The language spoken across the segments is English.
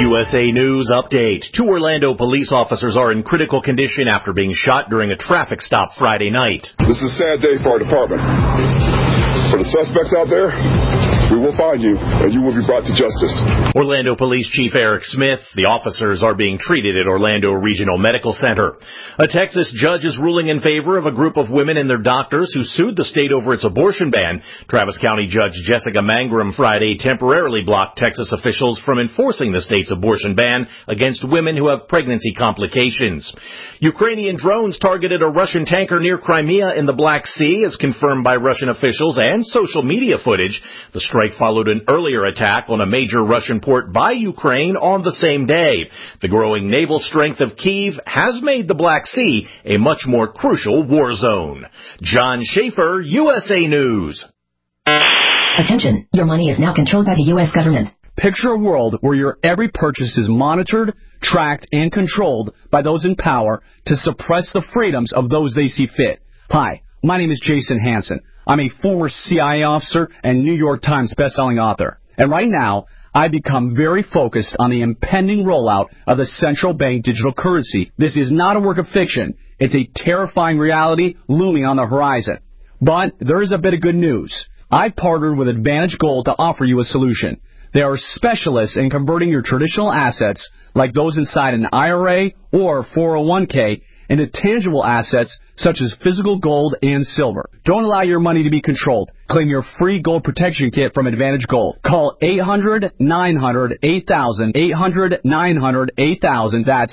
USA News update. 2 Orlando police officers are in critical condition after being shot during a traffic stop Friday night. This is a sad day for our department. For the suspects out there, we will find you, and you will be brought to justice. Orlando Police Chief Eric Smith. The officers are being treated at Orlando Regional Medical Center. A Texas judge is ruling in favor of a group of women and their doctors who sued the state over its abortion ban. Travis County Judge Jessica Mangrum Friday temporarily blocked Texas officials from enforcing the state's abortion ban against women who have pregnancy complications. Ukrainian drones targeted a Russian tanker near Crimea in the Black Sea, as confirmed by Russian officials and social media footage. The strike followed an earlier attack on a major Russian port by Ukraine on the same day. The growing naval strength of Kyiv has made the Black Sea a much more crucial war zone. John Schaefer, USA News. Attention, your money is now controlled by the U.S. government. Picture a world where your every purchase is monitored, tracked, and controlled by those in power to suppress the freedoms of those they see fit. Hi, my name is Jason Hansen. I'm a former CIA officer and New York Times bestselling author. And right now, I've become very focused on the impending rollout of the central bank digital currency. This is not a work of fiction. It's a terrifying reality looming on the horizon. But there is a bit of good news. I've partnered with Advantage Gold to offer you a solution. They are specialists in converting your traditional assets, like those inside an IRA or 401k, into tangible assets such as physical gold and silver. Don't allow your money to be controlled. Claim your free gold protection kit from Advantage Gold. Call 800-900-8000, 800-900-8000. That's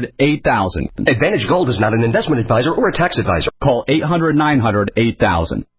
800-900-8000. Advantage Gold is not an investment advisor or a tax advisor. Call 800-900-8000.